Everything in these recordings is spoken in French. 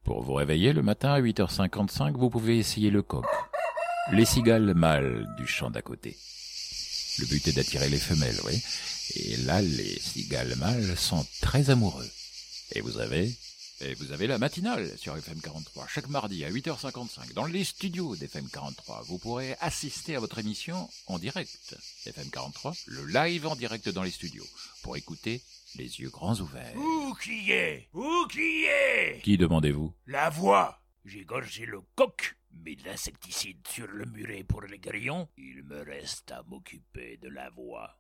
Pour vous réveiller le matin à 8h55, vous pouvez essayer le coq. Les cigales mâles du champ d'à côté. Le but est d'attirer les femelles, oui. Et là, les cigales mâles sont très amoureux. Et vous avez la matinale sur FM 43, chaque mardi à 8h55, dans les studios d'FM 43. Vous pourrez assister à votre émission en direct. FM 43, le live en direct dans les studios, pour écouter les yeux grands ouverts. Où qui est Qui demandez-vous? La voix. J'ai gorgé le coq, mis de l'insecticide sur le muret pour les grillons. Il me reste à m'occuper de la voix.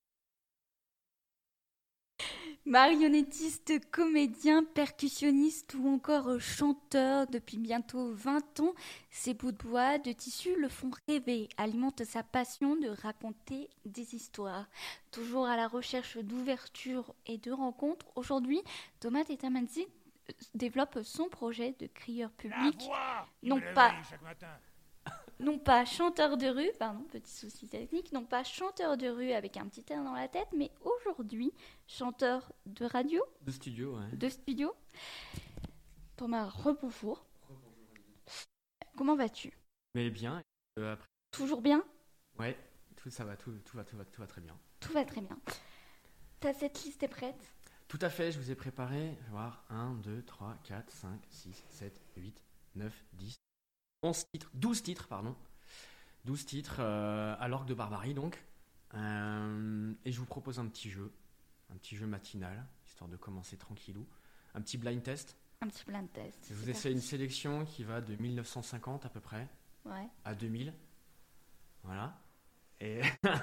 Marionnettiste, comédien, percussionniste ou encore chanteur depuis bientôt 20 ans, ces bouts de bois, de tissu le font rêver, alimentent sa passion de raconter des histoires. Toujours à la recherche d'ouverture et de rencontres, aujourd'hui, Thomas Tetamanzi développe son projet de crieur public. La voix qui Non me pas- réveille chaque matin. Non pas chanteur de rue, pardon, petit souci technique, non pas chanteur de rue avec un petit air dans la tête, mais aujourd'hui, chanteur de radio, De studio, ouais. de studio. Thomas, rebonjour. Comment vas-tu? Mais bien, après, Toujours bien? ouais, tout va très bien. Tout va très bien. Ta setlist est prête? Tout à fait, je vous ai préparé, je vais voir, 1, 2, 3, 4, 5, 6, 7, 8, 9, 10, 11 titres, 12 titres, pardon. 12 titres à l'orgue de Barbarie, donc. Et je vous propose un petit jeu matinal, histoire de commencer tranquillou. Un petit blind test. Un petit blind test. Je vous c'est essaie une parti. sélection qui va de 1950 à peu près Ouais. à 2000. Voilà. Et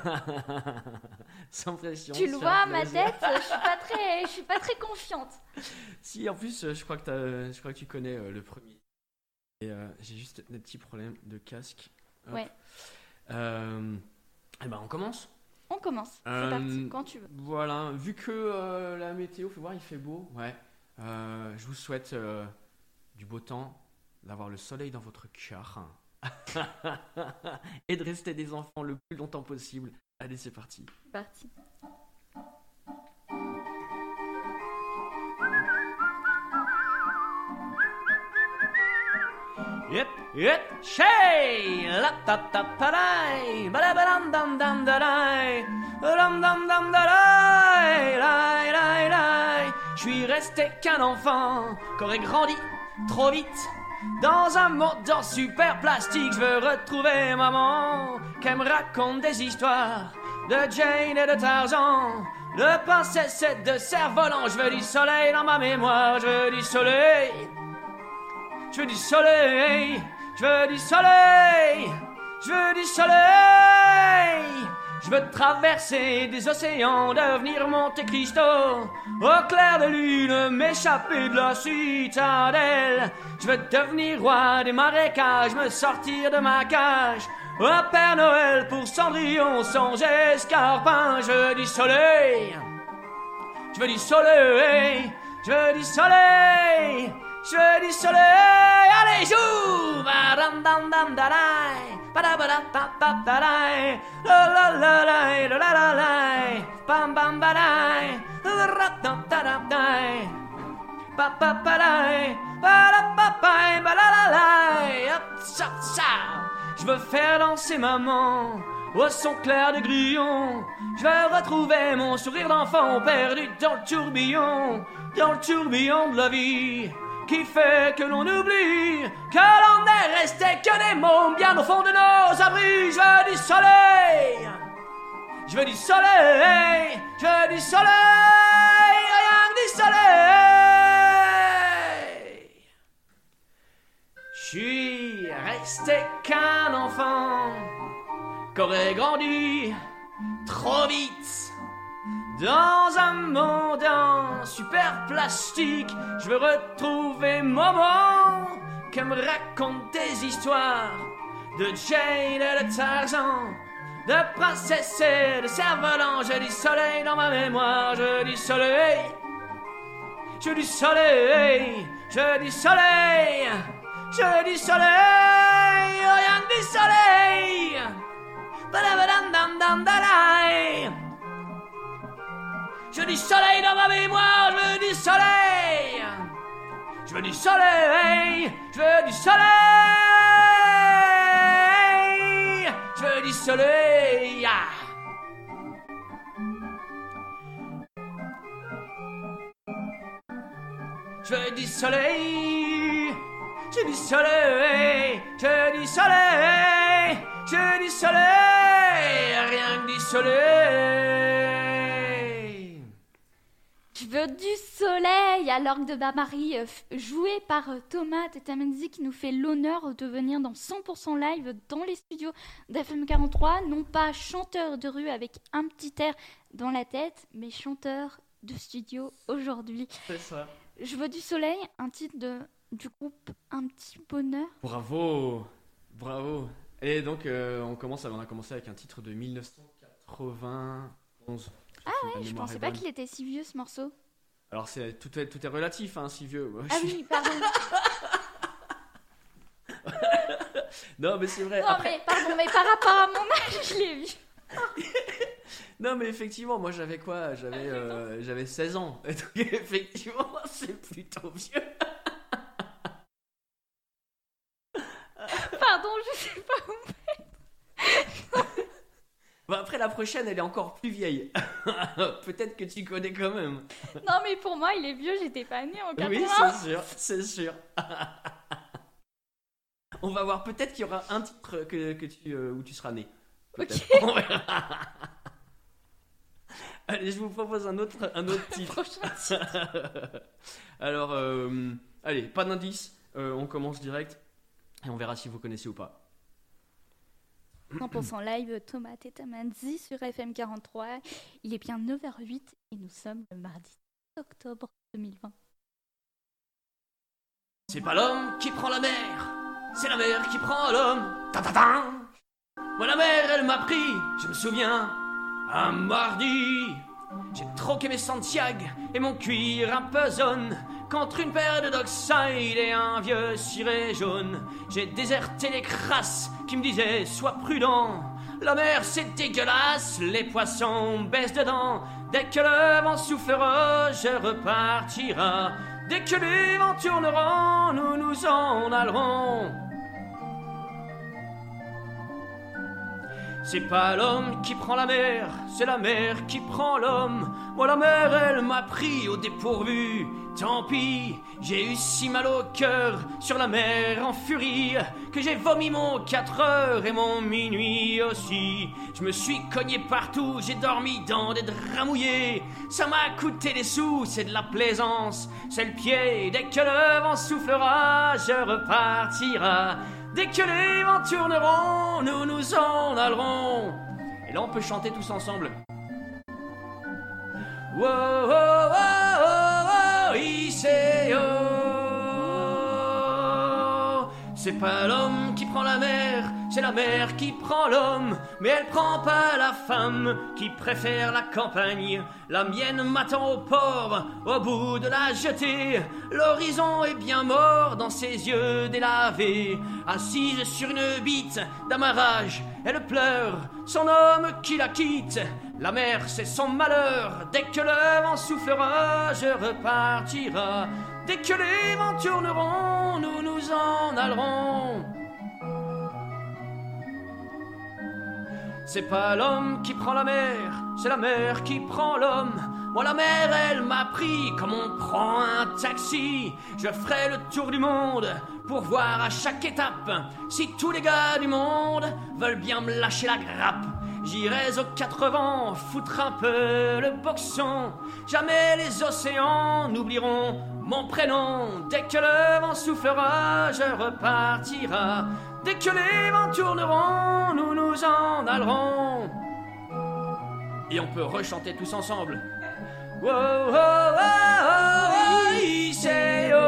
sans pression. Tu le sur vois, un ma plaisir. tête, je suis pas très confiante. Si, en plus, je crois que tu connais le premier. Et j'ai juste des petits problèmes de casque. Hop. Ouais. Eh ben, on commence. On commence. C'est parti, quand tu veux. Voilà, vu que la météo, faut voir, il fait beau. Ouais. Je vous souhaite du beau temps, d'avoir le soleil dans votre cœur et de rester des enfants le plus longtemps possible. Allez, c'est parti. C'est parti. Yep, yep, shay, la ta ta ta dai, ba da ba dam dam dam da dai, dam dam dam da dai, dai dai dai. Je suis resté qu'un enfant, qu'aurait grandi trop vite. Dans un monde en super plastique, je veux retrouver maman, qu'elle me raconte des histoires de Jane et de Tarzan, de princesse et de cerf-volant. Je veux du soleil dans ma mémoire, je veux du soleil. Je veux du soleil, je veux du soleil, je veux du soleil. Je veux traverser des océans, devenir Monte Cristo, au clair de lune, m'échapper de la citadelle. Je veux devenir roi des marécages, me sortir de ma cage, au Père Noël pour Cendrillon, sans escarpin. Je veux du soleil, je veux du soleil, je veux du soleil. Je veux du soleil, allez joue, badam dam dam da dai, badabada pa pa da dai, la la la la la la la, bam bam ba dai, ra da da da dai, pa pa pa dai, ba da pa pa ba la la la, hop ça ça. Je veux faire danser maman au son clair de grillon. Je veux retrouver mon sourire d'enfant perdu dans le tourbillon de la vie, qui fait que l'on oublie que l'on est resté que des mômes bien au fond de nos abris. Je veux du soleil, je veux du soleil, je veux du soleil, rien que du soleil. Je suis resté qu'un enfant, qu'aurait grandi trop vite. Dans un monde en super plastique, je veux retrouver maman, qu'elle me raconte des histoires de Jane et de Tarzan, de princesse et de cerf-volant. J'ai du soleil dans ma mémoire, je veux du soleil, je veux du soleil, je veux du soleil, je veux du soleil, rien que du soleil. Badabadam dam dam da dai. Je veux du soleil dans ma mémoire, je veux du soleil. Je veux du soleil, je veux du soleil, je veux du soleil. Ah. Je veux du soleil, je veux du soleil, je veux du soleil, je veux du soleil, rien que du soleil. Je veux du soleil à l'orgue de Bain-Marie, joué par Thomas Tetamenzi, qui nous fait l'honneur de venir dans 100% live dans les studios d'FM 43, non pas chanteur de rue avec un petit air dans la tête, mais chanteur de studio aujourd'hui. C'est ça. Je veux du soleil, un titre du groupe Un Petit Bonheur. Bravo, bravo. Et donc on a commencé avec un titre de 1991. Ah ouais, je pensais pas qu'il était si vieux ce morceau. Alors tout est relatif, hein, si vieux. Moi, ah oui, pardon. Non mais c'est vrai. Non mais pardon, mais par rapport à mon âge, je l'ai vu. Non mais effectivement, moi j'avais quoi ? J'avais 16 ans. Et donc effectivement, c'est plutôt vieux. Pardon, je sais pas où mettre. Bah après la prochaine, elle est encore plus vieille. Peut-être que tu connais quand même. Non mais pour moi, il est vieux, j'étais pas née en 80. Oui, c'est sûr. On va voir, peut-être qu'il y aura un titre où tu seras né. Peut-être. Ok. On verra. Allez, je vous propose un autre titre. Alors, allez, pas d'indice, on commence direct et on verra si vous connaissez ou pas. 100% live, Thomas Tetamenzi sur FM 43. Il est bien 9h08 et nous sommes le mardi 10 octobre 2020. C'est pas l'homme qui prend la mer, c'est la mer qui prend l'homme. Ta-ta-ta. Moi la mer elle m'a pris, je me souviens, un mardi. J'ai troqué mes Santiago et mon cuir un peu zone contre une paire de Dockside et un vieux ciré jaune. J'ai déserté les crasses qui me disaient sois prudent. La mer c'est dégueulasse, les poissons baissent dedans. Dès que le vent soufflera, je repartira. Dès que les vents tourneront, nous nous en allerons. C'est pas l'homme qui prend la mer, c'est la mer qui prend l'homme. Moi la mer elle m'a pris au dépourvu. Tant pis, j'ai eu si mal au cœur sur la mer en furie que j'ai vomi mon 4 heures et mon minuit aussi. Je me suis cogné partout, j'ai dormi dans des draps mouillés. Ça m'a coûté des sous, c'est de la plaisance, c'est le pied. Dès que le vent soufflera, je repartira. Dès que les vents tourneront, nous nous en allerons. Et là on peut chanter tous ensemble. Wow, oh, oh, oh, oh, Iseo. C'est pas l'homme qui prend la mer, c'est la mer qui prend l'homme. Mais elle prend pas la femme qui préfère la campagne. La mienne m'attend au port, au bout de la jetée. L'horizon est bien mort dans ses yeux délavés. Assise sur une bite d'amarrage, elle pleure son homme qui la quitte. La mer c'est son malheur, dès que le vent soufflera, je repartira. Dès que les vents tourneront, nous nous en allerons. C'est pas l'homme qui prend la mer, c'est la mer qui prend l'homme. Moi la mer elle m'a pris comme on prend un taxi. Je ferai le tour du monde pour voir à chaque étape si tous les gars du monde veulent bien me lâcher la grappe. J'irai aux 4 vents foutre un peu le boxon. Jamais les océans n'oublieront mon prénom. Dès que le vent soufflera, je repartira. Dès que les vents tourneront, nous nous en allerons. Et on peut rechanter tous ensemble. Wow, oh, oh, oh, oh, Iseo.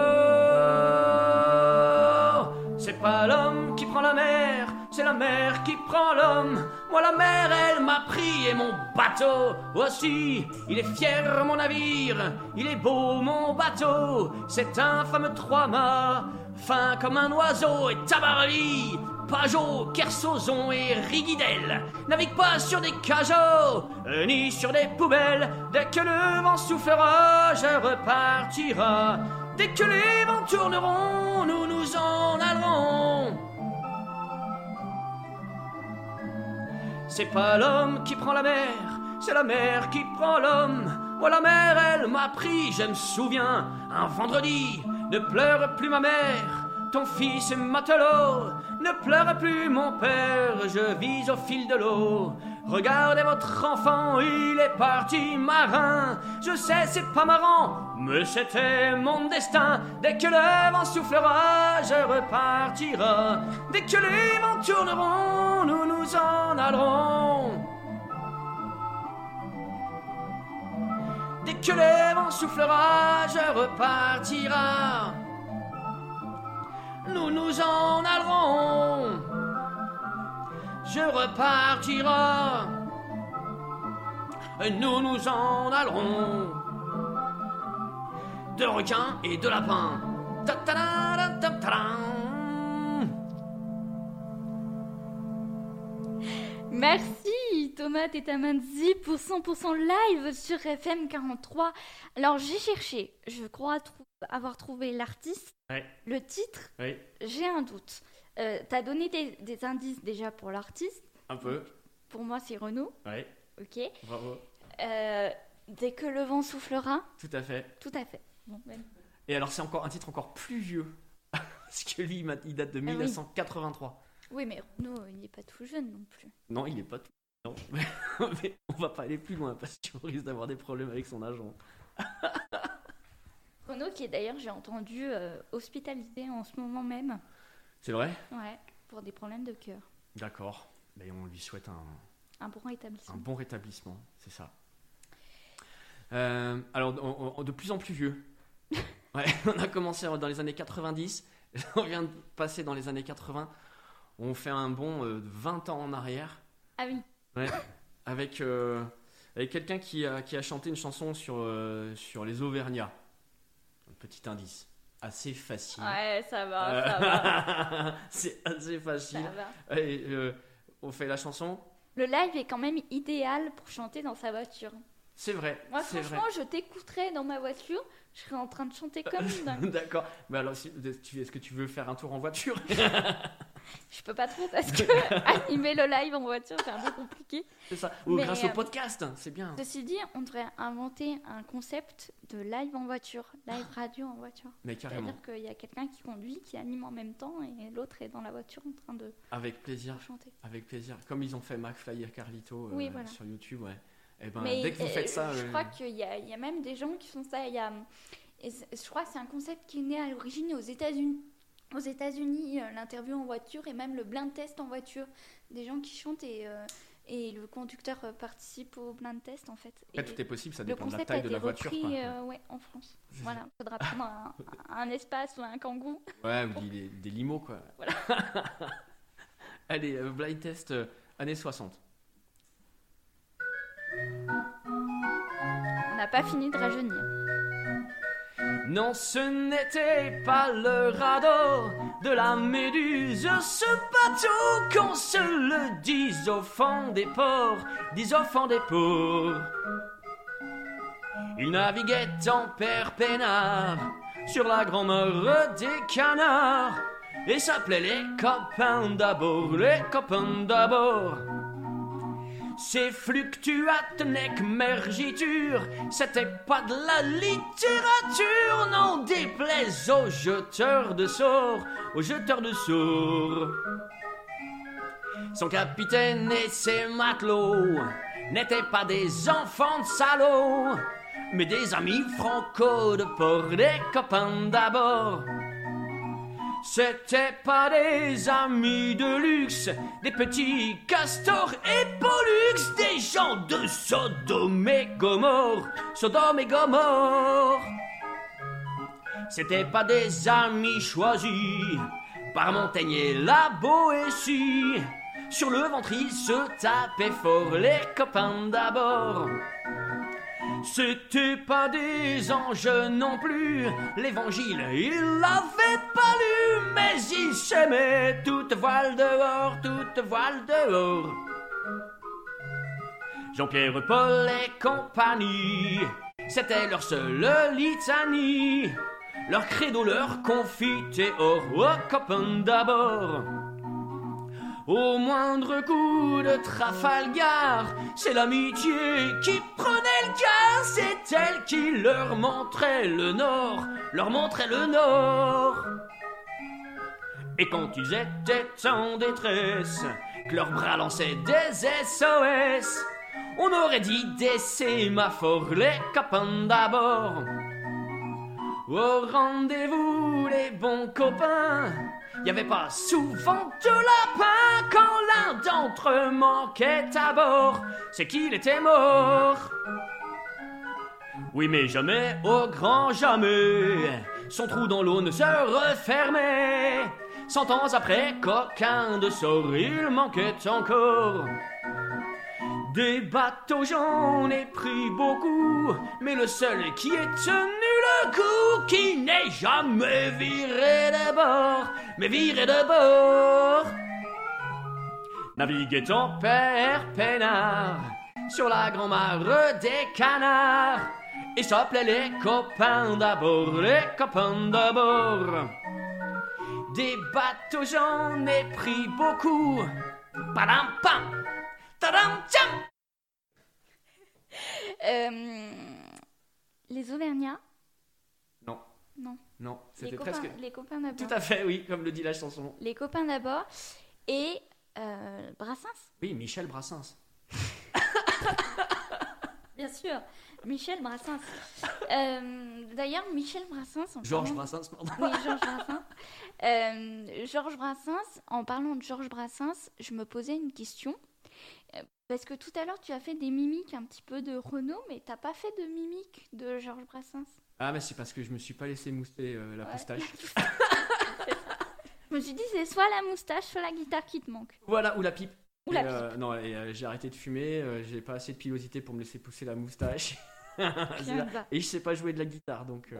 C'est pas l'homme qui prend la mer, c'est la mer qui prend l'homme. Moi la mer elle m'a pris et mon bateau aussi. Il est fier mon navire, il est beau mon bateau. C'est un fameux 3-mâts, fin comme un oiseau. Et Tabarly, Pajot, Kersozon et Rigidel navigue pas sur des cajots, ni sur des poubelles. Dès que le vent soufflera, je repartira. Dès que les vents tourneront, nous nous en allerons. C'est pas l'homme qui prend la mer, c'est la mer qui prend l'homme. Moi la mer, elle m'a pris, je me souviens, un vendredi. Ne pleure plus ma mère, ton fils est matelot. Ne pleure plus mon père, je vis au fil de l'eau. Regardez votre enfant, il est parti marin. Je sais, c'est pas marrant, mais c'était mon destin. Dès que le vent soufflera, je repartirai. Dès que les vents tourneront, nous nous en allerons. Dès que les vents soufflera, je repartirai. Nous nous en allerons. Je repartirai. Nous nous en allerons. De requins et de lapins. Merci Thomas Tetamanzi pour 100% live sur FM 43. Alors j'ai cherché, je crois avoir trouvé l'artiste, Ouais. le titre, Oui, j'ai un doute. T'as donné des indices déjà pour l'artiste. un peu. Pour moi c'est Renaud, Oui, ok. bravo. Dès que le vent soufflera, Tout à fait. tout à fait. Bon, ben, Et alors c'est encore un titre encore plus vieux. Parce que lui, il date de oui. 1983. oui mais Renaud il n'est pas tout jeune non plus. Non, il est pas tout. Non. Mais on va pas aller plus loin parce qu'on risque d'avoir des problèmes avec son agent. Renaud qui est d'ailleurs j'ai entendu hospitalisé en ce moment même. C'est vrai? Ouais, pour des problèmes de cœur. D'accord. Mais on lui souhaite Un bon un rétablissement. bon rétablissement, c'est ça. Alors, de plus en plus vieux. Ouais, on a commencé dans les années 90, on vient de passer dans les années 80. On fait un bond de 20 ans en arrière. Ah oui. Ouais, avec quelqu'un qui a chanté une chanson sur les Auvergnats. Un petit indice. Assez facile. Ouais, ça va, ça va. C'est assez facile. Ça va. Et, on fait la chanson. Le live est quand même idéal pour chanter dans sa voiture. C'est vrai. Moi, c'est franchement, je t'écouterais dans ma voiture, je serais en train de chanter comme une dingue. vrai. D'accord. Mais alors, est-ce que tu veux faire un tour en voiture? Je peux pas trop parce que animer le live en voiture, c'est un peu compliqué. C'est ça. Ou Mais, grâce au podcast, c'est bien. Ceci dit, on devrait inventer un concept de live en voiture, live radio en voiture. Mais carrément. C'est-à-dire qu'il y a quelqu'un qui conduit, qui anime en même temps, et l'autre est dans la voiture en train de Avec plaisir. chanter. Avec plaisir. Comme ils ont fait McFly et Carlito Oui, voilà. sur YouTube, ouais. Et ben, Mais dès que vous faites ça. je crois qu'il y a même des gens qui font ça. Je crois que c'est un concept qui est né à l'origine aux États-Unis. Aux États-Unis, l'interview en voiture et même le blind test en voiture. Des gens qui chantent et le conducteur participe au blind test en fait. Après, tout est possible, ça Le dépend de la concept taille a de été la voiture. repris Quoi. ouais, en France. Voilà, il faudra prendre un espace ou un kangou. Ouais, ou des limos, quoi. Voilà. Allez, blind test années 60. On n'a pas fini de rajeunir. Non, ce n'était pas le radeau de la Méduse, ce bateau qu'on se le dise au fond des ports, Il naviguait en père peinard sur la grand-mare des canards et s'appelait les copains d'abord, les copains d'abord. Ces fluctuates nec mergiture, c'était pas de la littérature, n'en déplaise aux jeteurs de sorts, Son capitaine et ses matelots n'étaient pas des enfants de salauds, mais des amis franco de port, des copains d'abord. C'était pas des amis de luxe, des petits castors et pollux, des gens de Sodome et Gomorre, C'était pas des amis choisis par Montaigne et la Boétie. Sur le ventre ils se tapaient fort, les copains d'abord. C'était pas des anges non plus, l'évangile ils l'avaient pas lu, mais ils s'aimaient toute voile dehors, Jean-Pierre, Paul et compagnie, c'était leur seule litanie. leur credo, leur confiteor, aux copains d'abord. Au moindre coup de Trafalgar, c'est l'amitié qui prenait le quart, c'est elle qui leur montrait le nord, leur montrait le nord. Et quand ils étaient en détresse, que leurs bras lançaient des SOS, on aurait dit des sémaphores, les copains d'abord. Au rendez-vous, les bons copains, y avait pas souvent de lapin. Quand l'un d'entre eux manquait à bord, c'est qu'il était mort. Oui, mais jamais, au grand jamais, son trou dans l'eau ne se refermait. 100 ans après, qu'aucun de sort, il manquait encore. Des bateaux j'en ai pris beaucoup, mais le seul qui ait tenu le coup, qui n'ait jamais viré de bord, mais viré de bord. Naviguait en père peinard sur la grand-mare des canards, et s'appelait les copains d'abord, les copains d'abord. Des bateaux j'en ai pris beaucoup, padam pam. Les Auvergnats? Non. Non. C'était presque. Les copains d'abord. Tout à fait, oui, comme le dit la chanson. Les copains d'abord. Et Brassens? Oui, Michel Brassens. Bien sûr, Michel Brassens. D'ailleurs, Michel Brassens... Georges Brassens, pardon. Oui, Georges Brassens. Georges Brassens, en parlant de Georges Brassens, je me posais une question. Parce que tout à l'heure, tu as fait des mimiques un petit peu de Renaud, mais t'as pas fait de mimiques de Georges Brassens. Ah, mais c'est parce que je me suis pas laissé mousser la moustache. Je me suis dit, c'est soit la moustache, soit la guitare qui te manque. Voilà, ou la pipe. Ou la pipe. Non, j'ai arrêté de fumer, j'ai pas assez de pilosité pour me laisser pousser la moustache. Et je sais pas jouer de la guitare, donc...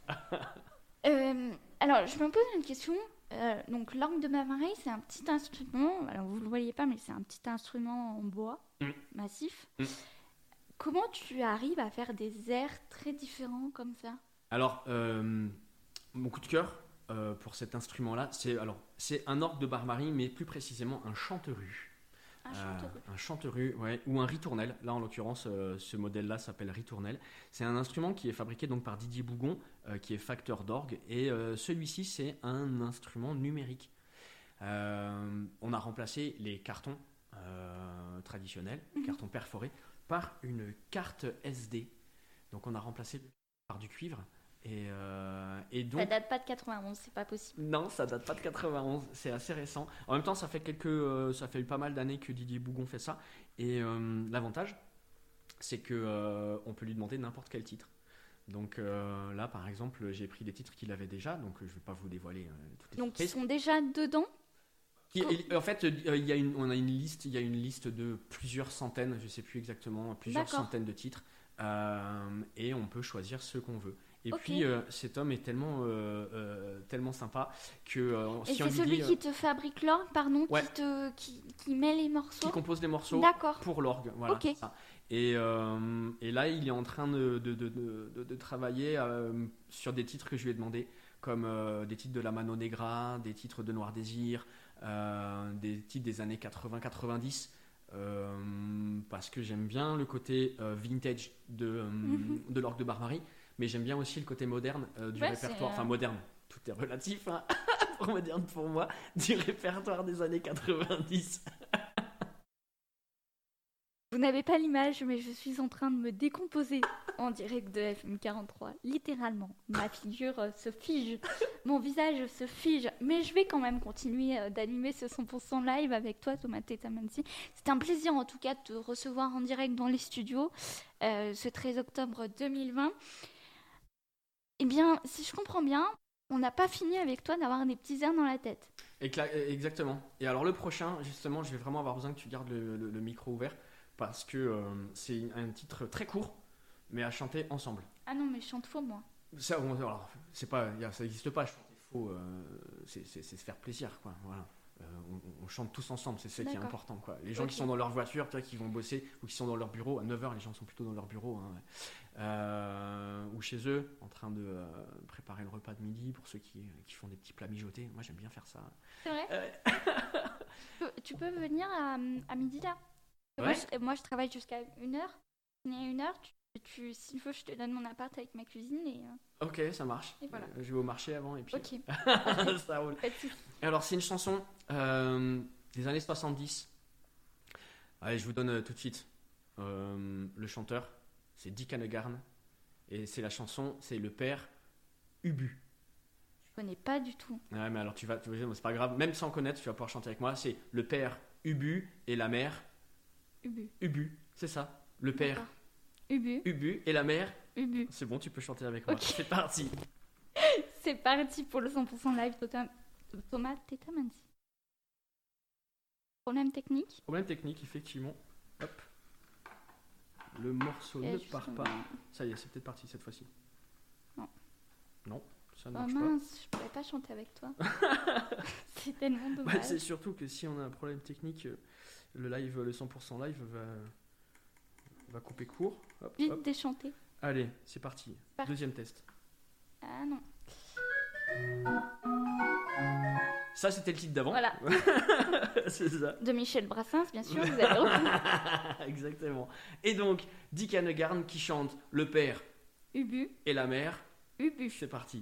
Alors, je me pose une question. Donc, l'orgue de Bavarie, c'est un petit instrument. Alors, vous le voyez pas, mais c'est un petit instrument en bois massif. Comment tu arrives à faire des airs très différents comme ça? Alors, mon coup de cœur pour cet instrument-là, c'est un orgue de Bavarie, mais plus précisément un chanterue. Un chanterue, ouais, ou un ritournelle. Là, en l'occurrence, ce modèle-là s'appelle ritournelle. C'est un instrument qui est fabriqué donc par Didier Bougon, qui est facteur d'orgue. Et celui-ci, c'est un instrument numérique. On a remplacé les cartons traditionnels, cartons perforés, par une carte SD. Donc, on a remplacé par du cuivre. Et donc, ça date pas de 91, c'est pas possible. Non, ça date pas de 91, c'est assez récent. En même temps, ça fait pas mal d'années que Didier Bougon fait ça. Et l'avantage, c'est que on peut lui demander n'importe quel titre. Donc là, par exemple, j'ai pris des titres qu'il avait déjà, donc je vais pas vous dévoiler toutes les Donc surprises. ils sont déjà dedans. En fait, il y a une liste de plusieurs centaines, je sais plus exactement, plusieurs centaines de titres, et on peut choisir ceux qu'on veut. Et puis cet homme est tellement sympa que et si on c'est lui dit, qui te fabrique l'orgue, pardon, ouais. qui met les morceaux, qui compose les morceaux pour l'orgue, voilà. Okay. Ça. Et là, il est en train de travailler sur des titres que je lui ai demandé, comme des titres de la Mano Negra, des titres de Noir Désir, des titres des années 80-90. Parce que j'aime bien le côté vintage de l'orgue de Bavarie, mais j'aime bien aussi le côté moderne du répertoire. Enfin, moderne, tout est relatif, hein. Moderne pour moi, du répertoire des années 90. Vous n'avez pas l'image, mais je suis en train de me décomposer en direct de FM43. Littéralement, ma figure se fige, mon visage se fige. Mais je vais quand même continuer d'animer ce 100% live avec toi, Thomas Tetamansi. C'est un plaisir en tout cas de te recevoir en direct dans les studios ce 13 octobre 2020. Eh bien, si je comprends bien, on n'a pas fini avec toi d'avoir des petits airs dans la tête. Exactement. Et alors le prochain, justement, je vais vraiment avoir besoin que tu gardes le micro ouvert. Parce que c'est un titre très court, mais à chanter ensemble. Ah non, mais je chante faux, moi. Ça, alors, ça n'existe pas, chanter faux, c'est se faire plaisir, quoi. Voilà. on chante tous ensemble, c'est ça qui est D'accord. important, quoi. Les gens qui sont dans leur voiture, tu vois, qui vont bosser, ou qui sont dans leur bureau, à 9h, les gens sont plutôt dans leur bureau, hein, ou chez eux, en train de préparer le repas de midi, pour ceux qui font des petits plats mijotés. Moi, j'aime bien faire ça. C'est vrai. Tu peux venir à midi là. Ouais. Moi, je travaille jusqu'à 1h. Il y a 1h, s'il faut, je te donne mon appart avec ma cuisine et... Ok, ça marche. Et voilà. Je vais au marché avant, et puis... Ok. Ça roule. Pas de soucis. Alors, c'est une chanson des années 70. Allez, je vous donne tout de suite le chanteur. C'est Dick Annegarn. Et c'est la chanson, c'est le père Ubu. Je connais pas du tout. Ouais, mais alors tu vas dire, c'est pas grave. Même sans connaître, tu vas pouvoir chanter avec moi. C'est le père Ubu et la mère Ubu. Ubu. C'est ça. Le père D'accord. Ubu. Ubu et la mère. Ubu. C'est bon, tu peux chanter avec moi. Ok. C'est parti. C'est parti pour le 100% live Thomas Tetamanzi. Problème technique. Problème technique, effectivement. Hop. Le morceau Et ne je part sens- pas. Ça y est, c'est peut-être parti cette fois-ci. Non. Non, ça ne Oh marche pas. mince, je pourrais pas chanter avec toi. C'est tellement Bah, dommage. c'est surtout que si on a un problème technique, le 100% live va couper court. Hop, Vite hop. déchanter. Allez, c'est parti. Parti. Deuxième test. Ah non. Ça, c'était le titre d'avant. Voilà. C'est ça. De Michel Brassens, bien sûr, vous avez reconnu. Exactement. Et donc, Dick Annegarn qui chante le père Ubu. et la mère. Ubu. C'est parti.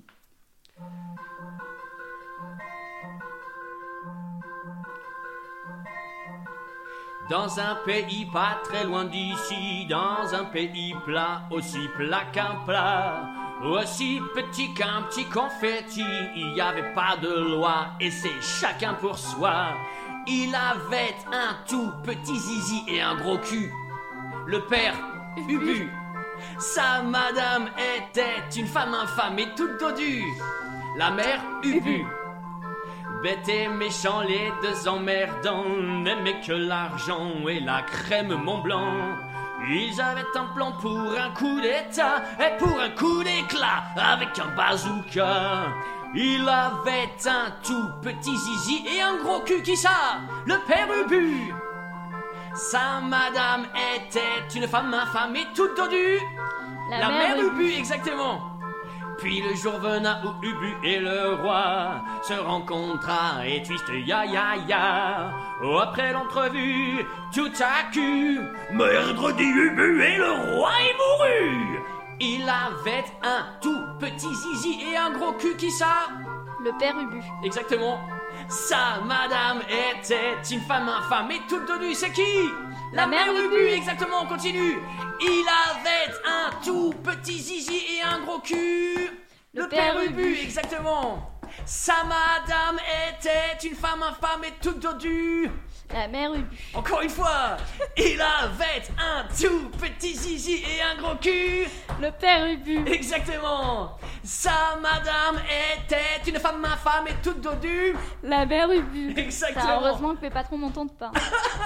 Dans un pays pas très loin d'ici, dans un pays plat, aussi plat qu'un plat, aussi petit qu'un petit confetti, il n'y avait pas de loi et c'est chacun pour soi. Il avait un tout petit zizi et un gros cul, le père Ubu. Sa madame était une femme infâme et toute dodue, la mère Ubu. Bête et méchant, les deux emmerdants n'aimaient que l'argent et la crème Mont-Blanc. Ils avaient un plan pour un coup d'état et pour un coup d'éclat avec un bazooka. Il avait un tout petit zizi et un gros cul, qui ça? Le père Ubu. Sa madame était une femme infâme et toute dodue. La mère Ubu, exactement. Puis le jour venait où Ubu et le roi se rencontra et twist ya ya ya. Oh, après l'entrevue, tout à coup, merde dit Ubu et le roi est mouru. Il avait un tout petit zizi et un gros cul, qui ça? Le père Ubu. Exactement. Sa madame était une femme infâme et toute dodue, c'est qui? La mère Ubu, exactement, on continue. Il avait un tout petit zizi et un gros cul. Le père Ubu, exactement. Sa madame était une femme infâme et toute dodue. La mère Ubu. Encore une fois. Il avait un tout petit zizi et un gros cul. Le père Ubu. Exactement. Sa madame était une femme infâme et toute dodue. La mère Ubu. Exactement. Ça, heureusement que mes patrons m'entendent pas.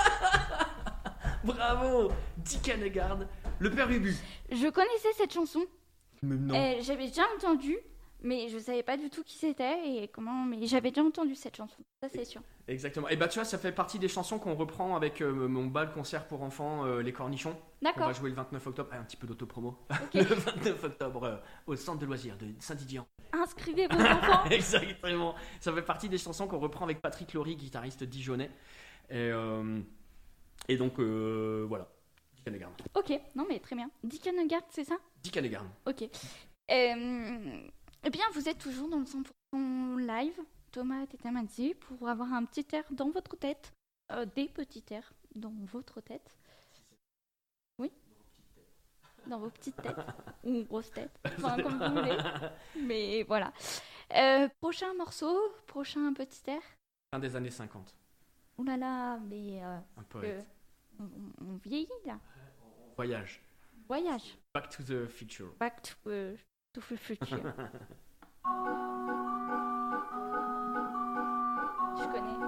Bravo, Dick Annegarn, le père Ubu. Je connaissais cette chanson. Mais non. J'avais déjà entendu, mais je savais pas du tout qui c'était et comment. Mais j'avais déjà entendu cette chanson. Ça, c'est sûr. Exactement. Et bah tu vois, ça fait partie des chansons qu'on reprend avec mon bal concert pour enfants, les Cornichons. On D'accord. va jouer le 29 octobre. Ah, un petit peu d'autopromo. Ok. Le 29 octobre au centre de loisirs de Saint-Didier. Inscrivez vos enfants. Exactement. Ça fait partie des chansons qu'on reprend avec Patrick Laurie, guitariste dijonnais. Et donc voilà. Dick Annegarn. Ok. Non, mais très bien. Dick Annegarn, c'est ça? Dick Annegarn. Ok. Eh bien, vous êtes toujours dans le 100% live, Thomas Tetamanzi, pour avoir un petit air dans votre tête. Des petits airs dans votre tête. Oui. Dans vos petites têtes. Ou grosses têtes. Enfin, comme vous voulez. Mais voilà. Prochain morceau, prochain petit air. Fin des années 50. Ouh là là, mais Un poète. on vieillit là. Voyage. Voyage. Back to the future. Back to the future. Je connais.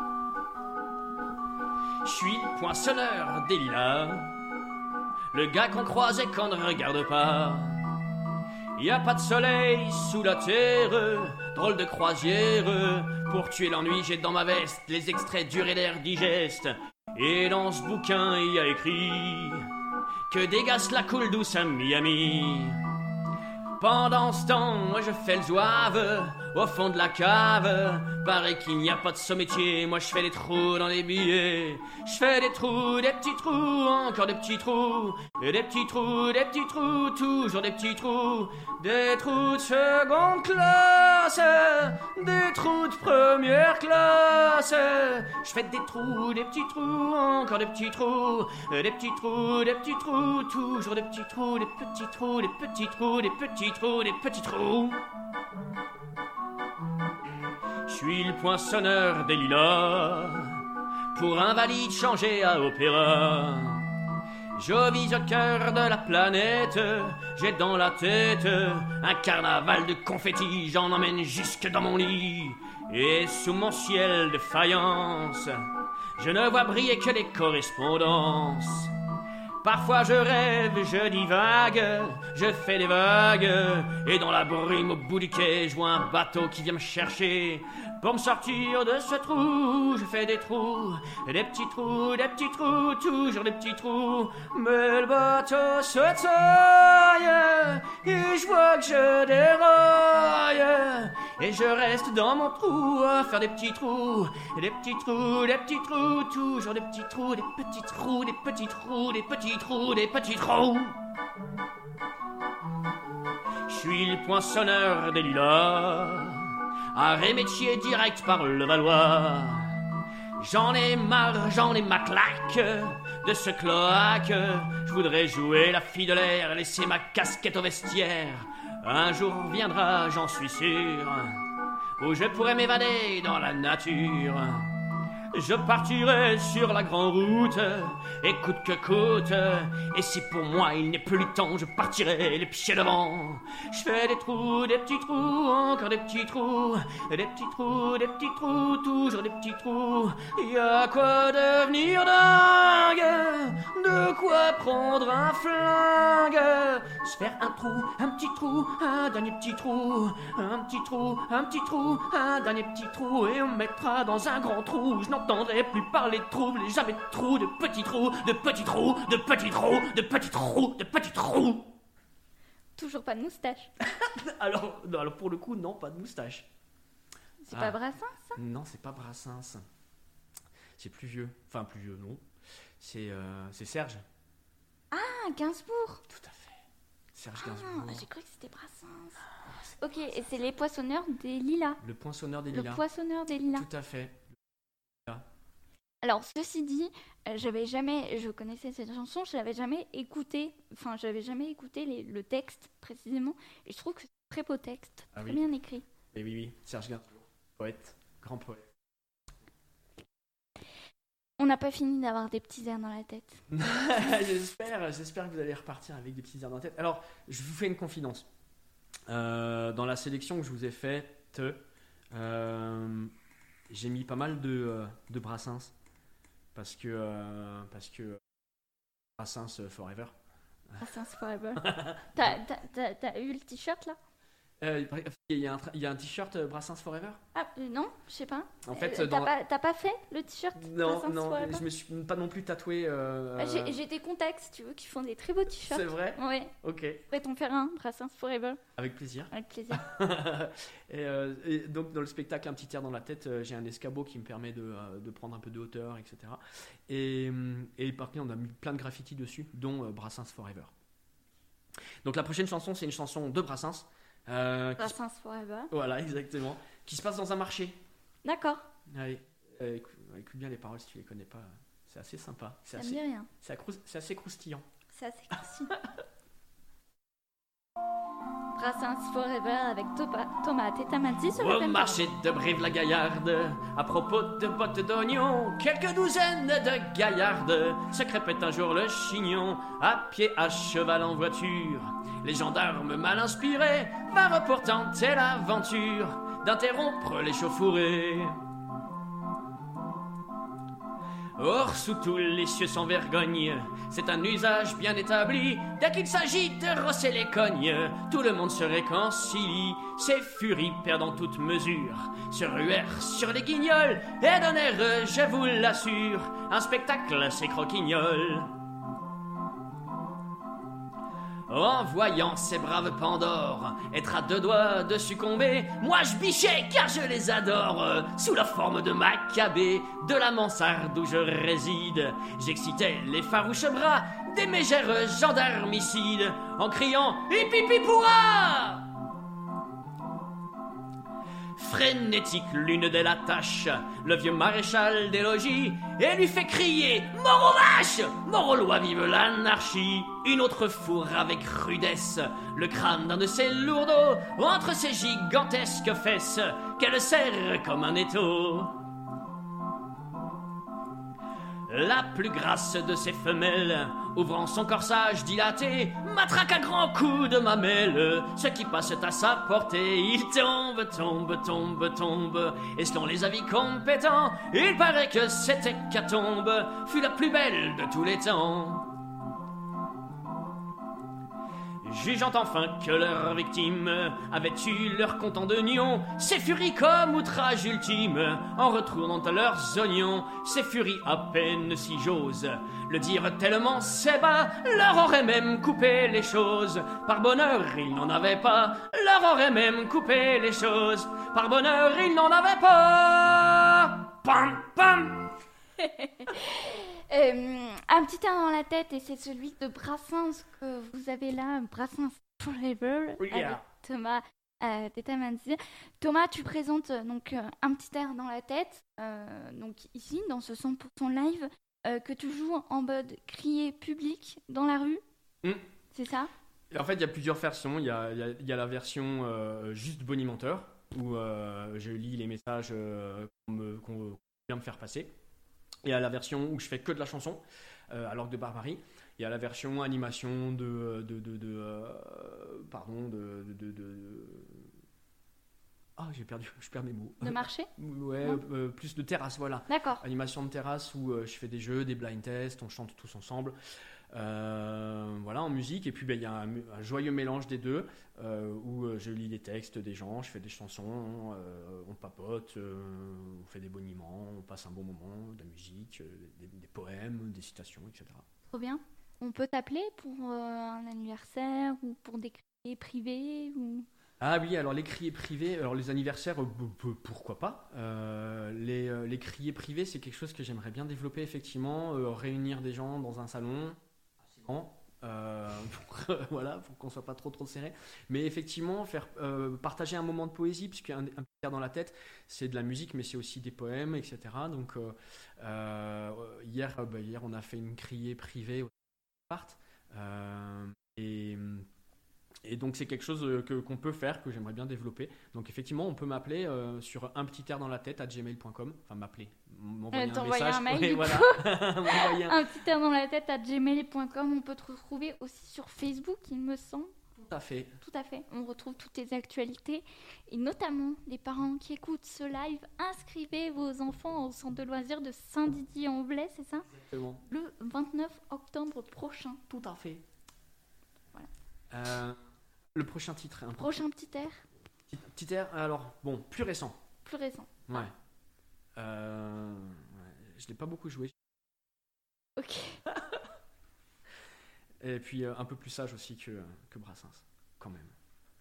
Je suis poinçonneur des lilas, le gars qu'on croise et qu'on ne regarde pas. Y a pas de soleil sous la terre, drôle de croisière. Pour tuer l'ennui, j'ai dans ma veste les extraits durs et d'air digeste. Et dans ce bouquin, il y a écrit que dégasse la coule douce à Miami. Pendant ce temps, moi je fais le zouave au fond de la cave. Paraît qu'il n'y a pas de sommetier, moi je fais des trous dans les billets. Je fais des trous, des petits trous, encore des petits trous. Et des petits trous, toujours des petits trous. Des trous de seconde classe, des trous de première classe. Je fais des trous, des petits trous, encore des petits trous. Des petits trous, toujours des petits trous, des petits trous, des petits trous, des petits trous, des petits trous. Je suis le poinçonneur des lilas, pour invalide changé à opéra. Je vise au cœur de la planète, j'ai dans la tête un carnaval de confettis, j'en emmène jusque dans mon lit. Et sous mon ciel de faïence, je ne vois briller que les correspondances. Parfois je rêve, je divague, je fais des vagues. Et dans la brume au bout du quai, je vois un bateau qui vient me chercher. Pour me sortir de ce trou, je fais des trous, toujours des petits trous. Mais le bateau se taille, et je vois que je déraille. Et je reste dans mon trou à faire des petits trous, toujours des petits trous, des petits trous, des petits trous, des petits trous, des petits trous. Je suis le poinçonneur des lilas, arrêt métier direct par le Valois. J'en ai marre, j'en ai ma claque de ce cloaque. Je voudrais jouer la fille de l'air, laisser ma casquette au vestiaire. Un jour viendra, j'en suis sûr, où je pourrai m'évader dans la nature. Je partirai sur la grande route, et coûte que coûte. Et si pour moi il n'est plus le temps, je partirai les pieds devant. Je fais des trous, des petits trous, encore des petits trous. Des petits trous, toujours des petits trous. Y a quoi devenir dingue, de quoi prendre un flingue. Se faire un trou, un petit trou, un dernier petit trou. Un petit trou, un petit trou, un dernier petit trou. Et on mettra dans un grand trou. Je n'entendrai plus parler de troubles, jamais de trous, de petits trous, de petits trous, de petits trous, de petits trous, de petits trous. Toujours pas de moustache. Alors pour le coup, non, pas de moustache. C'est pas Brassens, ça? Non, c'est pas Brassens. C'est plus vieux. Enfin, plus vieux, non. C'est Serge. Ah, Gainsbourg. Tout à fait. Serge Gainsbourg. J'ai cru que c'était Brassens. Ok, et c'est les poissonneurs des lilas. Le poinçonneur des lilas. Le poissonneur des lilas. Tout à fait. Alors, ceci dit, je connaissais cette chanson, je l'avais jamais écoutée, le texte précisément, et je trouve que c'est un très beau texte, très bien écrit. Et oui, Serge Gainsbourg, poète, grand poète. On n'a pas fini d'avoir des petits airs dans la tête. J'espère que vous allez repartir avec des petits airs dans la tête. Alors, je vous fais une confidence. Dans la sélection que je vous ai faite, j'ai mis pas mal de Brassens. Parce que Brassens Forever. Brassens Forever. T'as eu le t-shirt là? Il y a un t-shirt Brassens Forever? Ah non, je sais pas. En fait, t'as pas fait le t-shirt Brassens Forever? Je me suis pas non plus tatoué. J'ai des contacts, si tu veux, qui font des très beaux t-shirts. C'est vrai? Oui. Ok. Je pourrais t'en faire un, Brassens Forever. Avec plaisir. Avec plaisir. et donc dans le spectacle Un petit air dans la tête, j'ai un escabeau qui me permet de prendre un peu de hauteur, etc. Et par contre, on a mis plein de graffitis dessus, dont Brassens Forever. Donc la prochaine chanson, c'est une chanson de Brassens. Brassens Forever. Voilà, exactement. Qui se passe dans un marché. D'accord. Allez, écoute bien les paroles si tu les connais pas. C'est assez sympa. Ça me dit rien. C'est assez croustillant. C'est assez croustillant. Brassens Forever avec Thomas Tetamati sur Au marché de Brive-la-Gaillarde, à propos de bottes d'oignons, quelques douzaines de gaillardes se crêpaient un jour le chignon, à pied, à cheval, en voiture. Les gendarmes mal inspirés vinrent pour tenter l'aventure d'interrompre l'échauffourée. Or, sous tous les cieux sans vergogne, c'est un usage bien établi. Dès qu'il s'agit de rosser les cognes, tout le monde se réconcilie. Ces furies perdant toute mesure se ruèrent sur les guignols et donnèrent, je vous l'assure, un spectacle assez croquignol. En voyant ces braves Pandores être à deux doigts de succomber, moi je bichais car je les adore. Sous la forme de Maccabée, de la mansarde où je réside, j'excitais les farouches bras des mégères gendarmicides en criant « Hip hip hip hurrah !» Frénétique, l'une d'elles attache le vieux maréchal des logis et lui fait crier « Mort aux vaches ! Mort aux lois, vive l'anarchie !» Une autre fourre avec rudesse le crâne d'un de ses lourdeaux entre ses gigantesques fesses qu'elle serre comme un étau. La plus grasse de ses femelles, ouvrant son corsage dilaté, matraque à grands coups de mamelle ce qui passe à sa portée. Il tombe, tombe, tombe, tombe, et selon les avis compétents, il paraît que cette hécatombe fut la plus belle de tous les temps. Jugeant enfin que leurs victimes avaient eu leur compte en denions, ces furies comme outrage ultime, en retournant à leurs oignons, ces furies à peine si j'ose le dire tellement c'est bas, leur auraient même coupé les choses. Par bonheur, ils n'en avaient pas, leur auraient même coupé les choses. Par bonheur, ils n'en avaient pas. Pam, pam. Un petit air dans la tête, et c'est celui de Brassens que vous avez là, Brassens Forever, avec Thomas Tetamanzi. Thomas, tu présentes donc un petit air dans la tête, donc ici, dans ce 100% live, que tu joues en mode crier public dans la rue, c'est ça? En fait, il y a plusieurs versions. Il y a la version juste bonimenteur, où je lis les messages qu'on vient me faire passer. Il y a la version où je fais que de la chanson, à l'orgue de Barbarie. Il y a la version animation je perds mes mots. De marché? Ouais, plus de terrasse, voilà. D'accord. Animation de terrasse où je fais des jeux, des blind tests, on chante tous ensemble. Voilà, en musique. Et puis il y a un joyeux mélange des deux où je lis les textes des gens, je fais des chansons, on papote, on fait des boniments, on passe un bon moment, de la musique, des poèmes, des citations, etc. Trop bien. On peut t'appeler pour un anniversaire ou pour des criers privés ou... Ah oui, alors les criers privés, alors les anniversaires, pourquoi pas. Les criers privés, c'est quelque chose que j'aimerais bien développer, effectivement, réunir des gens dans un salon assez grand, pour qu'on soit pas trop serré. Mais effectivement, faire partager un moment de poésie, puisqu'un petit air dans la tête, c'est de la musique, mais c'est aussi des poèmes, etc. Donc hier, on a fait une criée privée au appart, et donc c'est quelque chose qu'on peut faire, que j'aimerais bien développer. Donc effectivement, on peut m'appeler sur un petit air dans la tête @gmail.com. Enfin m'appeler, m'envoyer un message. Un mail, oui, voilà. Un petit air dans la tête @gmail.com. On peut te retrouver aussi sur Facebook, il me semble. Tout à fait. Tout à fait. On retrouve toutes tes actualités et notamment des parents qui écoutent ce live. Inscrivez vos enfants au centre de loisirs de Saint-Didier-en-Velay, c'est ça? Exactement. Le 29 octobre prochain. Tout à fait. Voilà. Le prochain titre. Prochain petit air. Petit air, alors, bon, plus récent. Plus récent. Ouais. Je l'ai pas beaucoup joué. Ok. Et puis un peu plus sage aussi que Brassens, quand même.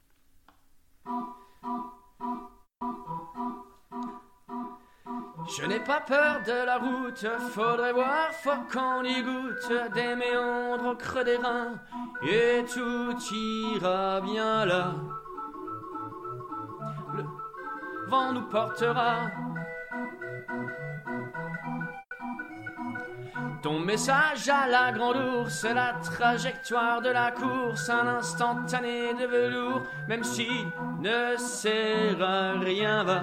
Je n'ai pas peur de la route, faudrait voir, faut qu'on y goûte, des méandres au creux des reins, et tout ira bien là. Le vent nous portera. Ton message à la grande ours, la trajectoire de la course, un instantané de velours, même si ne sert à rien va.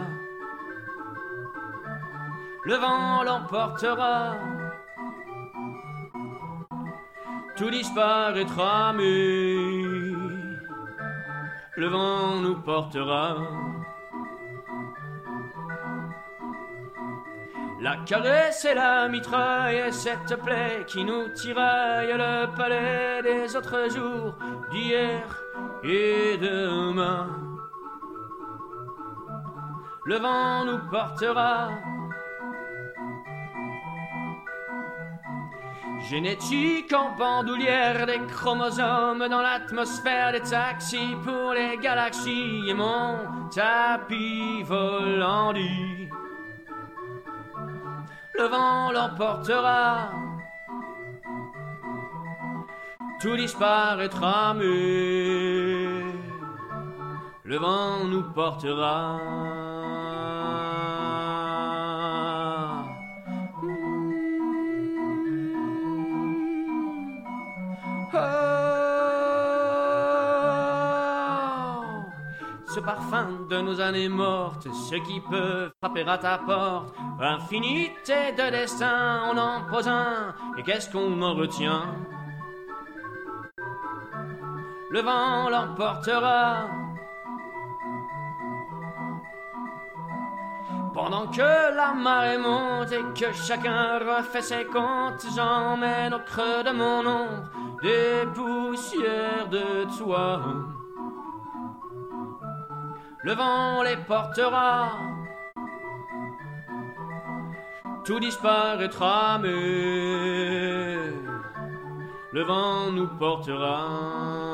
Le vent l'emportera, tout disparaîtra, mais le vent nous portera. la caresse et la mitraille et cette plaie qui nous tiraille le palais des autres jours d'hier et demain. Le vent nous portera, génétique en bandoulière, des chromosomes dans l'atmosphère, des taxis pour les galaxies et mon tapis volant dit. Le vent l'emportera, tout disparaîtra mais le vent nous portera. Ce parfum de nos années mortes, ce qui peut frapper à ta porte, infinité de destins, on en pose un, et qu'est-ce qu'on en retient? Le vent l'emportera. Pendant que la marée monte et que chacun refait ses comptes, j'emmène au creux de mon ombre des poussières de toi. Le vent les portera, tout disparaîtra mais le vent nous portera.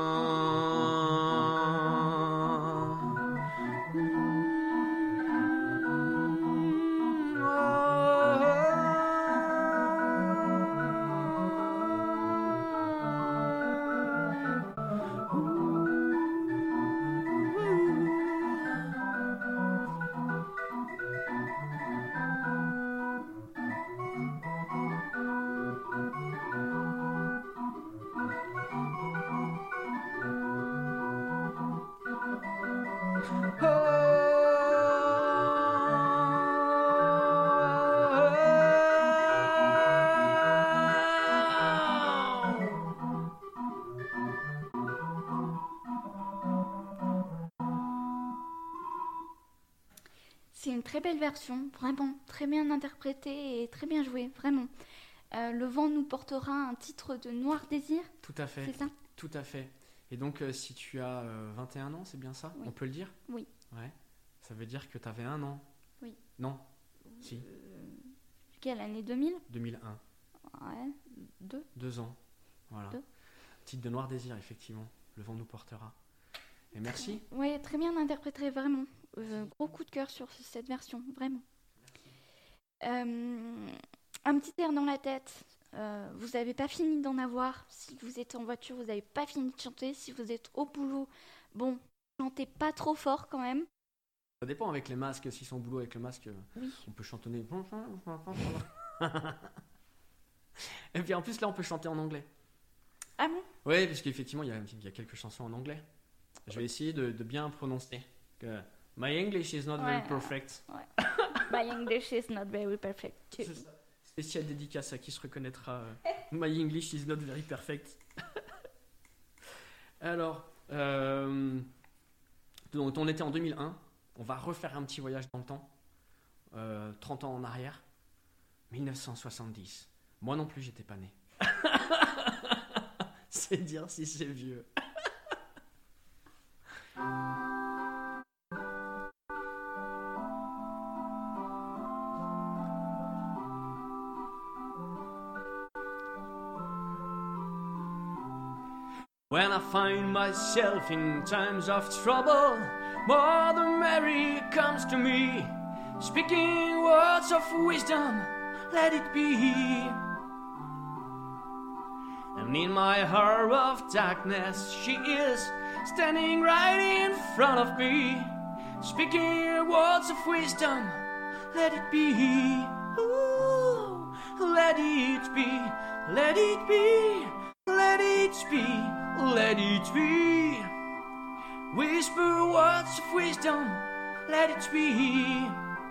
C'est une très belle version, vraiment, très bien interprétée et très bien jouée, vraiment. Le vent nous portera, un titre de Noir Désir. Tout à fait. C'est ça? Tout à fait. Et donc, si tu as 21 ans, c'est bien ça? Oui. On peut le dire? Oui. Ouais. Ça veut dire que tu avais 1 an? Oui. Non? Si. Quelle année? 2000? 2001. Ouais, 2 ans. Voilà. 2. Titre de Noir Désir, effectivement. Le vent nous portera. Et merci. Oui, très bien interprété, vraiment. Gros coup de cœur sur cette version, vraiment. Un petit air dans la tête. Vous n'avez pas fini d'en avoir. Si vous êtes en voiture, vous n'avez pas fini de chanter. Si vous êtes au boulot, bon, chantez pas trop fort quand même. Ça dépend avec les masques. S'ils sont au boulot avec le masque, Oui. on peut chantonner. Et puis en plus, là, on peut chanter en anglais. Ah bon? Oui, parce qu'effectivement, il y a quelques chansons en anglais. Je vais essayer de bien prononcer. My English is not very perfect. Ouais. My English is not very perfect too. C'est ça. Spéciale dédicace à qui se reconnaîtra. My English is not very perfect. Alors, donc on était en 2001. On va refaire un petit voyage dans le temps. 30 ans en arrière. 1970. Moi non plus, j'étais pas né. C'est dire si c'est vieux. When I find myself in times of trouble, Mother Mary comes to me, speaking words of wisdom, let it be. And in my hour of darkness, she is standing right in front of me, speaking words of wisdom, let it be. Ooh, let it be, let it be, let it be. Let it be. Whisper words of wisdom, let it be.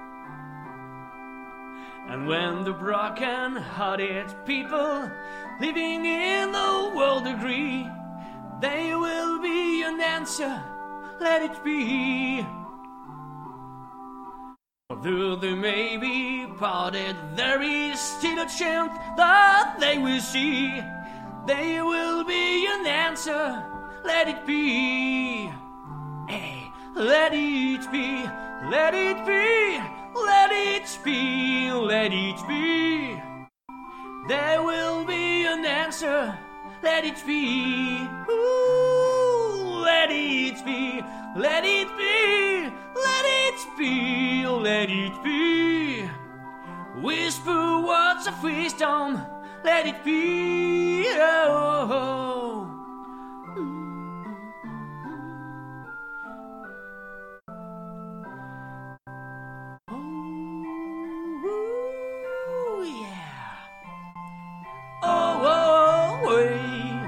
And when the broken-hearted people living in the world agree, they will be an answer, let it be. Though they may be parted, there is still a chance that they will see. There will be an answer, let it be. Hey, let it be, let it be, let it be, let it be. There will be an answer, let it be. Ooh, let it be, let it be, let it be, let it be. Whisper words of wisdom, let it be. Oh. Oh, yeah. Oh, oh, oh.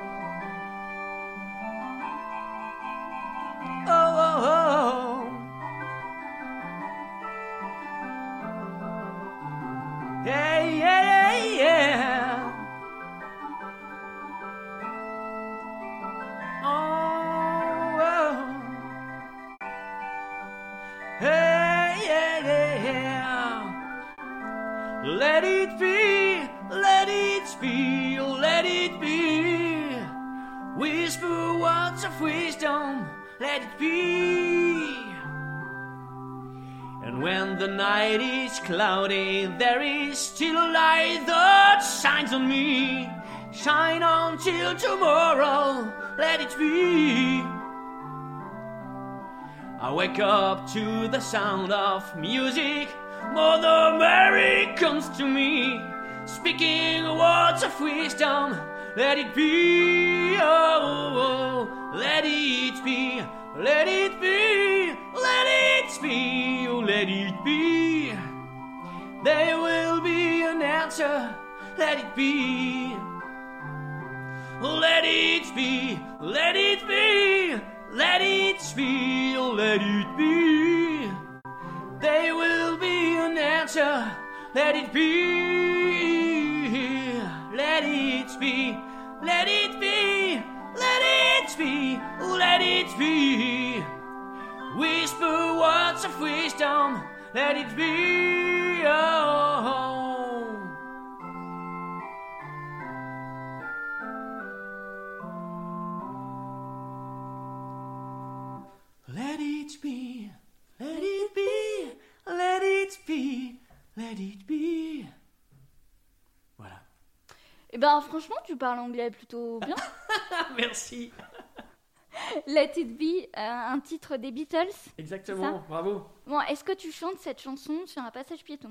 Oh, oh, oh. Yeah, yeah, yeah. Oh, oh. Hey, yeah, yeah. Let it be, let it be, let it be. Whisper words of wisdom, let it be. And when the night is cloudy, there is still a light that shines on me. Shine on till tomorrow, let it be. I wake up to the sound of music. Mother Mary comes to me, speaking words of wisdom. Let it be, oh, oh, let it be, let it be, let it be, oh, let it be. There will be an answer, let it be. Let it be, let it be, let it be, oh, let it be. There will be an answer, let it be. Let it be, let it be, let it be, let it be. Whisper words of wisdom, let it be. Oh. Let it be, let it be, let it be, let it be. Voilà. Eh ben franchement, tu parles anglais plutôt bien. Merci. Let It Be, un titre des Beatles. Exactement, bravo. Bon, est-ce que tu chantes cette chanson sur un passage piéton?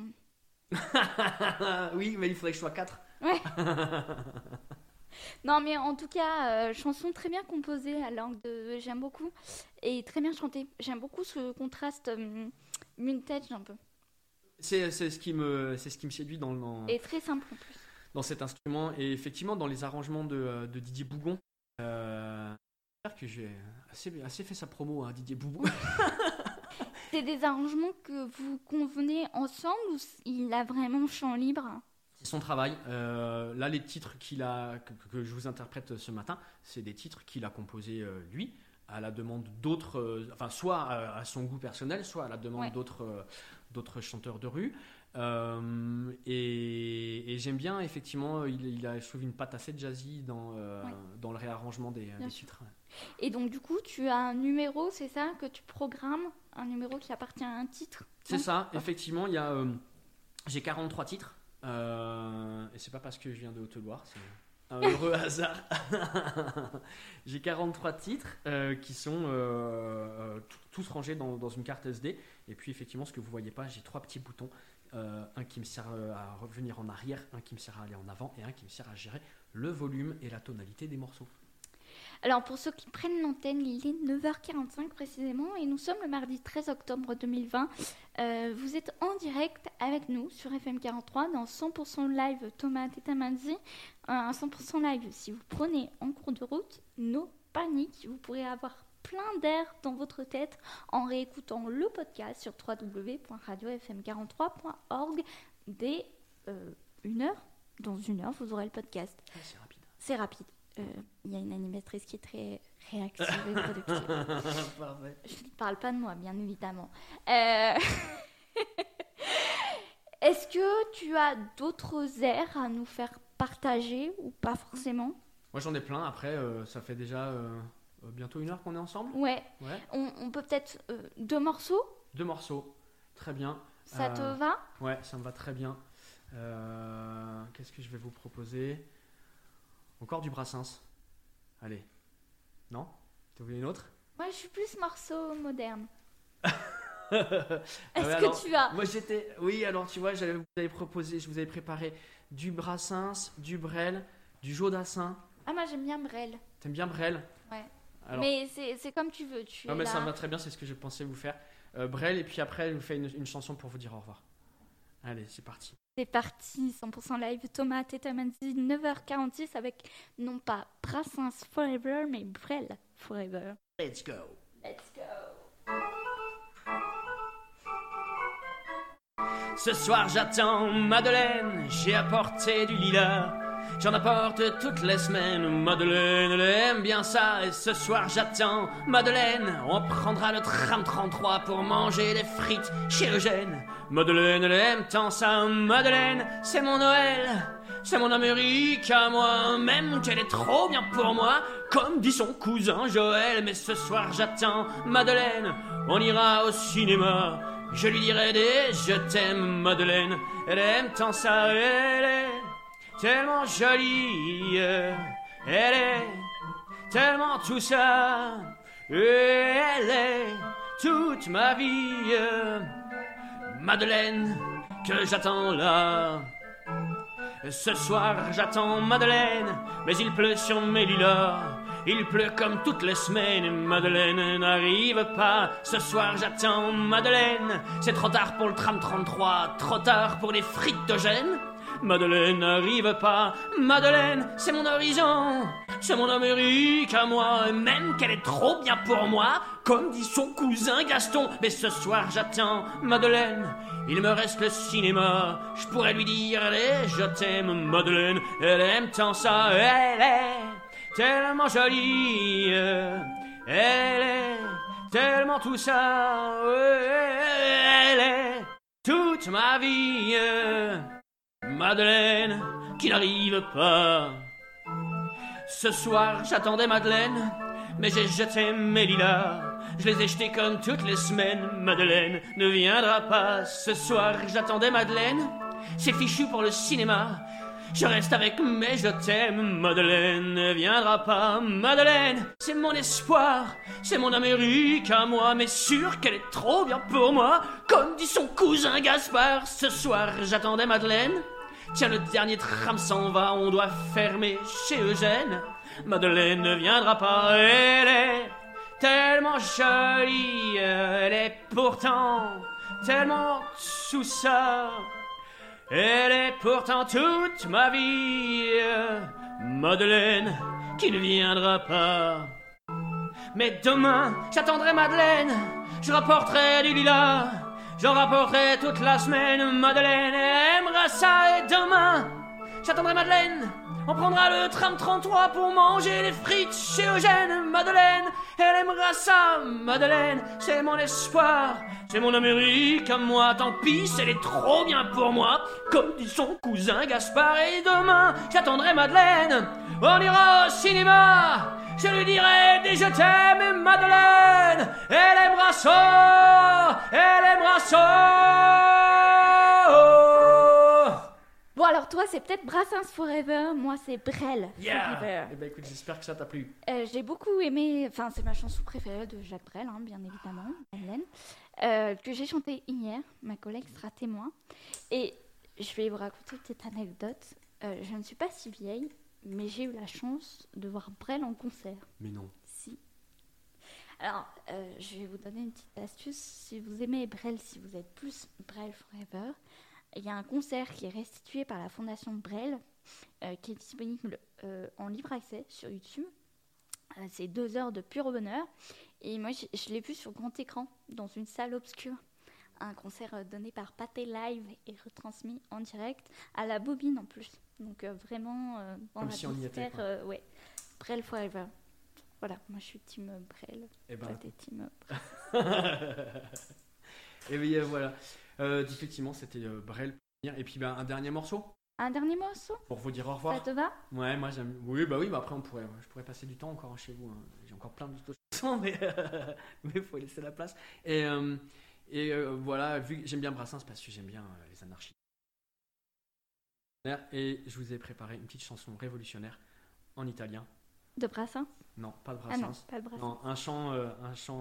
Oui, mais il faudrait que je sois 4. Ouais. Non, mais en tout cas, chanson très bien composée, la langue de j'aime beaucoup, et très bien chantée. J'aime beaucoup ce contraste vintage un peu. C'est ce qui me séduit dans Et très simple en plus. Dans cet instrument, et effectivement dans les arrangements de Didier Bougon. J'espère que j'ai assez fait sa promo à Didier Bougon. C'est des arrangements que vous convenez ensemble ou il a vraiment champ libre? C'est son travail. Là, les titres que je vous interprète ce matin, c'est des titres qu'il a composés lui, à la demande d'autres, soit à son goût personnel, soit à la demande d'autres chanteurs de rue. Et j'aime bien, effectivement, il a, je trouve, une patte assez jazzy dans le réarrangement des titres. Et donc, du coup, tu as un numéro, c'est ça, que tu programmes, un numéro qui appartient à un titre? C'est ça, effectivement, j'ai 43 titres. Et c'est pas parce que je viens de Haute-Loire, c'est un heureux hasard. J'ai 43 titres qui sont tous rangés dans une carte SD. Et puis, effectivement, ce que vous voyez pas, j'ai 3 petits boutons. Un qui me sert à revenir en arrière, un qui me sert à aller en avant et un qui me sert à gérer le volume et la tonalité des morceaux. Alors pour ceux qui prennent l'antenne, il est 9h45 précisément et nous sommes le mardi 13 octobre 2020. Vous êtes en direct avec nous sur FM 43 dans 100% live Thomas Tetamanzi. Un 100% live si vous prenez en cours de route, no panique, vous pourrez avoir plein d'air dans votre tête en réécoutant le podcast sur www.radiofm43.org dès 1 heure. Dans 1 heure, vous aurez le podcast. Ouais, c'est rapide. C'est rapide. Il y a une animatrice qui est très réactive et productive. Parfait. Je ne parle pas de moi, bien évidemment. Est-ce que tu as d'autres airs à nous faire partager ou pas forcément? Moi j'en ai plein, après ça fait déjà bientôt 1 heure qu'on est ensemble. Ouais. Ouais. On peut peut-être 2 morceaux? 2 morceaux, très bien. Ça te va? Ouais, ça me va très bien. Qu'est-ce que je vais vous proposer? Encore du Brassens. Allez. Non? Tu voulais une autre? Moi, je suis plus morceau moderne. Ouais, Est-ce que alors, tu as? Moi j'étais. Oui, alors tu vois, je vous avais préparé du Brassens, du Brel, du Jodassin. Ah, moi, j'aime bien Brel. T'aimes bien Brel? Ouais. Alors, Mais c'est comme tu veux. Tu non, es mais là. ça me va très bien, c'est ce que je pensais vous faire. Brel, et puis après, je vous fais une chanson pour vous dire au revoir. Allez, c'est parti. C'est parti, 100% live. Thomas Tetamanzi, 9h46 avec non pas Brassens Forever, mais Brel Forever. Let's go. Let's go. Ce soir j'attends Madeleine, j'ai apporté du lilas. J'en apporte toutes les semaines, Madeleine elle aime bien ça. Et ce soir j'attends Madeleine, on prendra le tram 33 pour manger des frites chez Eugène. Madeleine elle aime tant ça, Madeleine c'est mon Noël, c'est mon Amérique à moi. Même qu'elle est trop bien pour moi, comme dit son cousin Joël. Mais ce soir j'attends Madeleine, on ira au cinéma. Je lui dirai des je t'aime Madeleine, elle aime tant ça, elle est tellement jolie, elle est tellement tout ça, et elle est toute ma vie, Madeleine que j'attends là. Ce soir j'attends Madeleine, mais il pleut sur mes lilas. Il pleut comme toutes les semaines, Madeleine n'arrive pas. Ce soir j'attends Madeleine, c'est trop tard pour le tram 33, trop tard pour les frites d'Eugène. Madeleine n'arrive pas, Madeleine c'est mon horizon, c'est mon Amérique à moi. Même qu'elle est trop bien pour moi, comme dit son cousin Gaston. Mais ce soir j'attends Madeleine, il me reste le cinéma. Je pourrais lui dire allez je t'aime Madeleine, elle aime tant ça, elle est tellement jolie, elle est tellement tout ça, elle est toute ma vie, Madeleine qui n'arrive pas. Ce soir j'attendais Madeleine, mais j'ai jeté mes lilas. Je les ai jetés comme toutes les semaines, Madeleine ne viendra pas. Ce soir j'attendais Madeleine, c'est fichu pour le cinéma. Je reste avec mes je t'aime, Madeleine ne viendra pas. Madeleine, c'est mon espoir, c'est mon Amérique à moi. Mais sûr qu'elle est trop bien pour moi, comme dit son cousin Gaspard. Ce soir j'attendais Madeleine, tiens le dernier tram s'en va, on doit fermer chez Eugène. Madeleine ne viendra pas, elle est tellement jolie, elle est pourtant tellement sous ça. Elle est pourtant toute ma vie, Madeleine qui ne viendra pas. Mais demain j'attendrai Madeleine, je rapporterai du lilas. J'en rapporterai toute la semaine, Madeleine aimera ça. Et demain j'attendrai Madeleine, on prendra le tram 33 pour manger les frites chez Eugène. Madeleine, elle aimera ça, Madeleine, c'est mon espoir, c'est mon Amérique à moi. Tant pis, elle est trop bien pour moi, comme dit son cousin Gaspard. Et demain, j'attendrai Madeleine, on ira au cinéma. Je lui dirai des je t'aime, et Madeleine, elle aimera ça, elle aimera ça. Bon, alors toi, c'est peut-être Brassens Forever, moi, c'est Brel Forever. Eh ben écoute, j'espère que ça t'a plu. J'ai beaucoup aimé, enfin, c'est ma chanson préférée de Jacques Brel, hein, bien évidemment, Madeleine, que j'ai chantée hier, ma collègue sera témoin. Et je vais vous raconter une petite anecdote. Je ne suis pas si vieille, mais j'ai eu la chance de voir Brel en concert. Mais non. Si. Alors, je vais vous donner une petite astuce. Si vous aimez Brel, si vous êtes plus Brel Forever, il y a un concert qui est restitué par la Fondation Brel, qui est disponible en libre accès sur YouTube. C'est 2 heures de pur bonheur. Et moi, je l'ai vu sur grand écran, dans une salle obscure. Un concert donné par Pathé Live et retransmis en direct à la bobine en plus. Donc vraiment dans comme si on y était, quoi. ouais. Brel Forever. Voilà, moi je suis team Brel. Eh ben, toi t'es team Brel. et bien voilà. Effectivement, c'était Brel. Et puis un dernier morceau Un dernier morceau? pour vous dire au revoir. Ça te va? Ouais, moi j'aime. Oui, bah après je pourrais passer du temps encore chez vous. Hein. J'ai encore plein d'autres chansons, mais il faut laisser la place. Et voilà, vu que j'aime bien Brassens parce que j'aime bien les anarchistes. Et je vous ai préparé une petite chanson révolutionnaire en italien. De Brassens? Non, pas de Ah non, Brassens. pas de Brassens. Non, un chant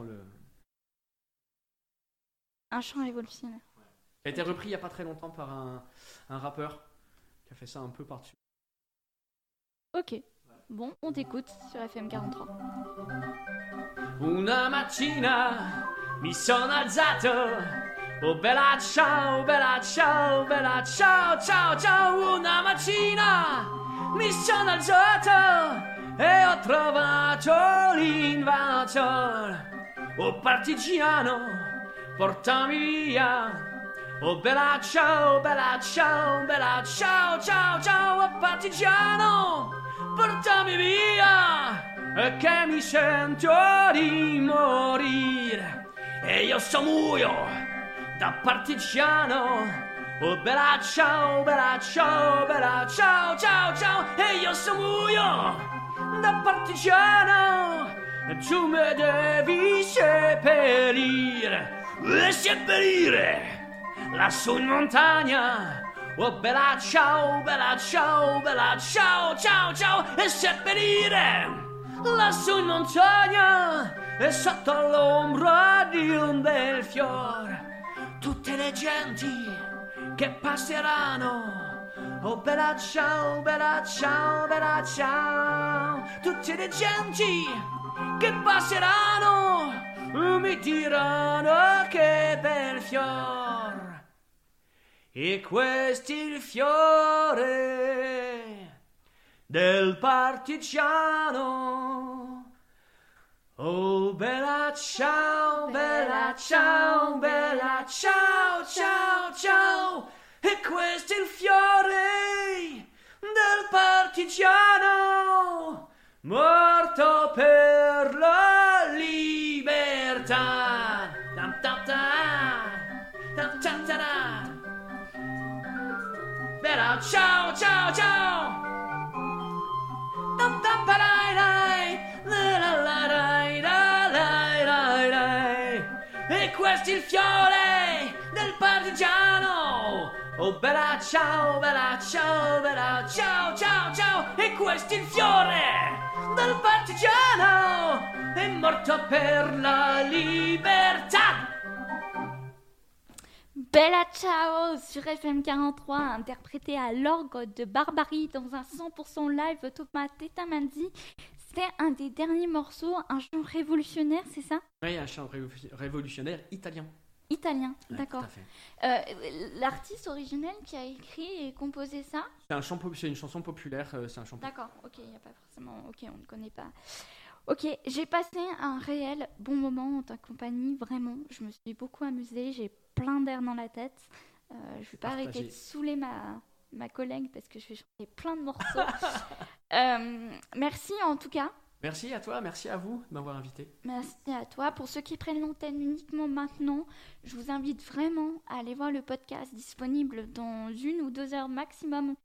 Un chant révolutionnaire. qui a été repris il n'y a pas très longtemps par un rappeur qui a fait ça un peu par-dessus. Ok. Bon, on t'écoute sur FM 43. Una mattina mi sono alzato, oh bella ciao, bella ciao, bella ciao, ciao, ciao. Una mattina mi sono alzato e ho trovato l'invasor. Oh partigiano, portami via. Oh bella ciao, bella ciao, bella ciao, ciao, ciao. Oh partigiano, portami via, che mi sento di morire. E io so muoio da partigiano. Oh bella ciao, bella ciao, bella ciao, ciao, ciao. E io so muoio da partigiano. Tu me devi seppellire, seppellire lassù in montagna. Oh bella ciao, bella ciao, bella ciao, ciao, ciao. E seppellire lassù in montagna e sotto l'ombra di un bel fiore tutte le genti che passeranno. Oh bella ciao, bella ciao, bella ciao. Tutte le genti che passeranno mi diranno che bel fiore. E questo è il fiore del partigiano. Oh bella ciao, bella ciao, bella ciao, ciao, ciao. E questo è il fiore del partigiano, morto per la libertà. Tam, tam, tam, tam, tam, tam. Bella ciao, ciao, ciao. Tam, tam, parai, rai. La, la, la, rai, la, la, rai, rai. E questo è il fiore del partigiano. Oh bella ciao, bella ciao, bella ciao, ciao, ciao. E questo è il fiore del partigiano, è morto per la libertà. Bella Ciao sur FM 43, interprété à l'orgue de Barbarie dans un 100% live Thomas Tetamandi. C'était un des derniers morceaux, un chant révolutionnaire, c'est ça? Oui, un chant révolutionnaire italien. Italien, Ouais, d'accord. tout à fait. L'artiste originel qui a écrit et composé ça? C'est une chanson populaire, c'est un chant. D'accord, ok, il n'y a pas forcément... Ok, on ne connaît pas. Ok, j'ai passé un réel bon moment en ta compagnie, vraiment. Je me suis beaucoup amusée, j'ai plein d'air dans la tête. Je ne vais pas arrêter de saouler ma collègue parce que je vais chanter plein de morceaux. Merci en tout cas. Merci à toi, merci à vous de m'avoir invité. Merci à toi. Pour ceux qui prennent l'antenne uniquement maintenant, je vous invite vraiment à aller voir le podcast disponible dans 1 ou 2 heures maximum.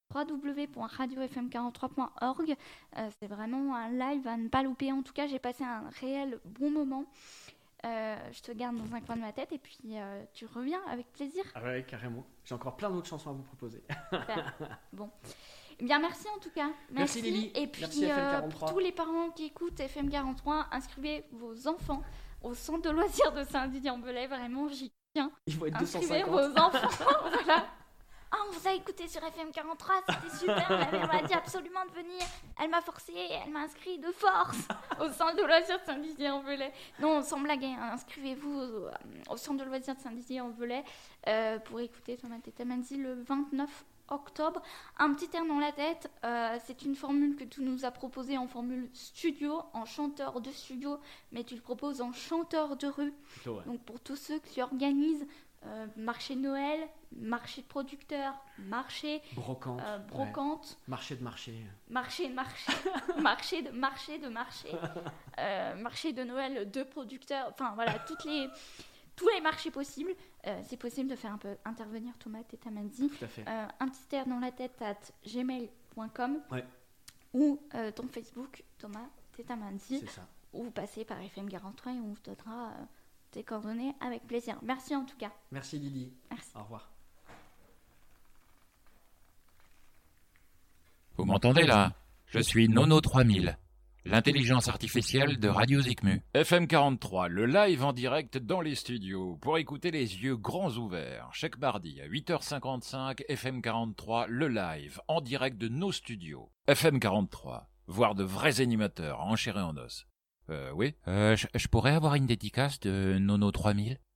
www.radiofm43.org. C'est vraiment un live à ne pas louper. En tout cas, j'ai passé un réel bon moment. Je te garde dans un coin de ma tête et puis tu reviens avec plaisir. Ah ouais, carrément. J'ai encore plein d'autres chansons à vous proposer. Super. Bon. Eh bien, merci en tout cas. Merci Lily. Et puis, merci FM43. pour tous les parents qui écoutent FM43, inscrivez vos enfants au centre de loisirs de Saint-Didier-en-Belay. Vraiment, j'y tiens. Il faut être Inscrivez 250. vos enfants. Voilà. Ah, on vous a écouté sur FM43, c'était super. La mère m'a dit absolument de venir. Elle m'a forcé, elle m'a inscrit de force au centre de loisirs de Saint-Didier-en-Belay. Non, sans blaguer, hein, inscrivez-vous au centre de loisirs de Saint-Didier-en-Belay pour écouter Thomas Tetamandi le 29 octobre. Un petit air dans la tête, c'est une formule que tu nous as proposée en formule studio, en chanteur de studio, mais tu le proposes en chanteur de rue. Plutôt, ouais. Donc pour tous ceux qui organisent marché de Noël, marché de producteurs, marché Brocante. brocante, Ouais. Marché de marché. marché marché de marché, marché de Noël de producteurs, enfin voilà, tous tous les marchés possibles. C'est possible de faire un peu intervenir Thomas Tetamandi. Tout à fait. Un petit air dans la tête at gmail.com Ouais. ou ton Facebook Thomas Tetamandi, C'est ça. ou vous passez par FM 43 et on vous donnera tes coordonnées avec plaisir. Merci en tout cas. Merci Lydie. Merci. Au revoir. Vous m'entendez là? Je suis Nono 3000, l'intelligence artificielle de Radio Zikmu. FM 43, le live en direct dans les studios, pour écouter les yeux grands ouverts. Chaque mardi à 8h55, FM 43, le live en direct de nos studios. FM 43, voir de vrais animateurs en chair et en os. Oui, je pourrais avoir une dédicace de Nono 3000?